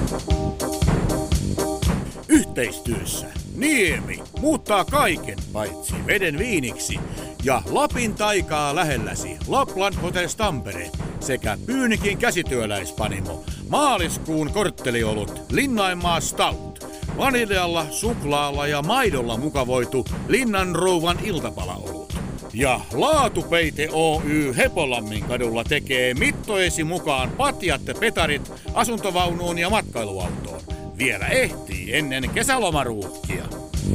Yhteistyössä Niemi muuttaa kaiken paitsi veden viiniksi ja Lapin taikaa lähelläsi Lapland Hotels Tampere sekä Pyynikin käsityöläispanimo maaliskuun kortteliolut Linnanmaa Stout. Vaniljalla, suklaalla ja maidolla mukavoitu Linnanrouvan iltapalaolut. Ja Laatupeite Oy Hepolammin kadulla tekee mittojesi mukaan patjat ja petarit asuntovaunuun ja matkailuautoon. Vielä ehtii ennen kesälomaruuhkia.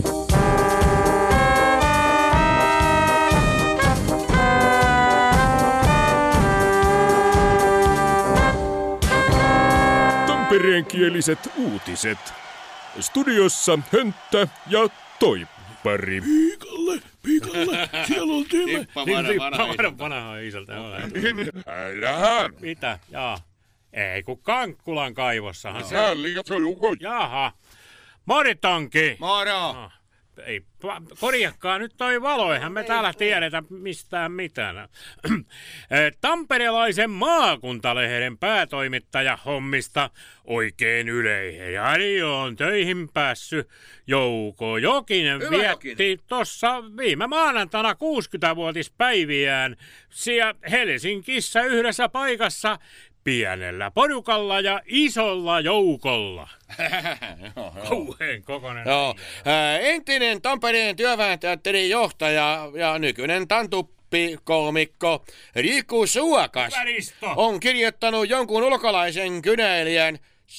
Tampereenkieliset uutiset. Studiossa Hönttä ja Toippari. Piikalle, siellä oltiin me. Vanha isältä. Älähän. Mitä? Jaa. Ei kun Kankkulan kaivossahan se. Jaha. Moritonki. Moro! No, ei, korjakkaa nyt toi valo, eihän me täällä tiedetä mistään mitään. Tamperelaisen maakuntalehden päätoimittaja hommista oikein yleinen. On töihin päässyt. Jouko Jokinen vietti tossa viime maanantaina 60-vuotispäiviään siellä Helsingissä yhdessä paikassa pienellä porukalla ja isolla joukolla. Kauheen kokoinen. Joo. Entinen Tampereen työväenteatterin johtaja ja nykyinen tantuppi-koomikko Riku Suokas on kirjoittanut jonkun ulkolaisen kynäilijän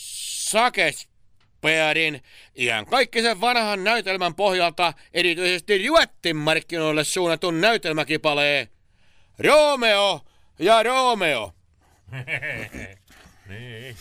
Sakespearin ihan kaikkisen vanhan näytelmän pohjalta erityisesti Ruotsin-markkinoille suunnatun näytelmäkipaleen Romeo ja Romeo. Niin.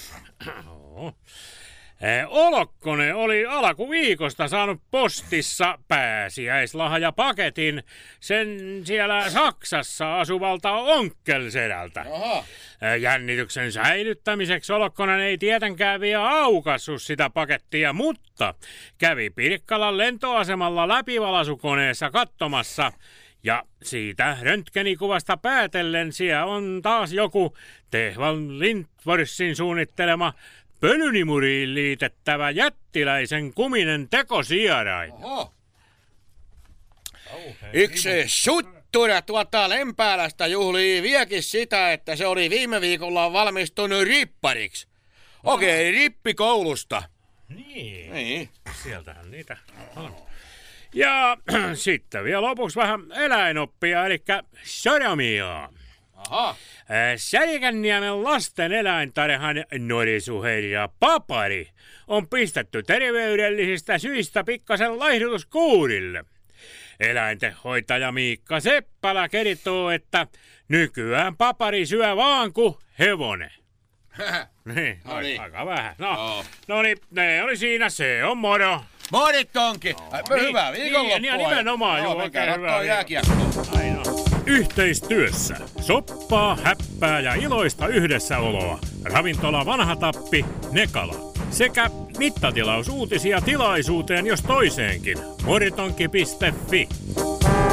Olokkonen oli alkuviikosta saanut postissa pääsiäislahjapaketin sen siellä Saksassa asuvalta onkkelsedältä. Jännityksen säilyttämiseksi Olokkonen ei tietenkään vielä aukassut sitä pakettia, mutta kävi Pirkkalan lentoasemalla läpivalasukoneessa katsomassa. Ja siitä röntgenikuvasta päätellen siellä on taas joku Tehval Lindforsin suunnittelema pölynimuriin liitettävä jättiläisen kuminen tekosierain. Yksi suttura tuolta Lempäälästä juhlii viekin sitä, että se oli viime viikolla valmistunut rippariksi. Okei, rippikoulusta. Niin. Sieltähän niitä on. Ja sitten vielä lopuksi vähän eläinoppia, eli sodomiaa. Särkänniemen lasten eläintarhan norisuherja Papari on pistetty terveydellisistä syistä pikkasen laihdutuskuurille. Eläintenhoitaja Miikka Seppälä kertoo, että nykyään Papari syö vaan kuin hevonen. Niin, aika vähän. No niin, ne oli siinä, se on moro. Moritonki! Hyvää viikonloppua! Niin, nimenomaan, joo, oikein hyvää jääkiekkoa. Yhteistyössä soppaa, häppää ja iloista yhdessäoloa. Ravintola Vanha Tappi, Nekala. Sekä mittatilausuutisia tilaisuuteen jos toiseenkin. Moritonki.fi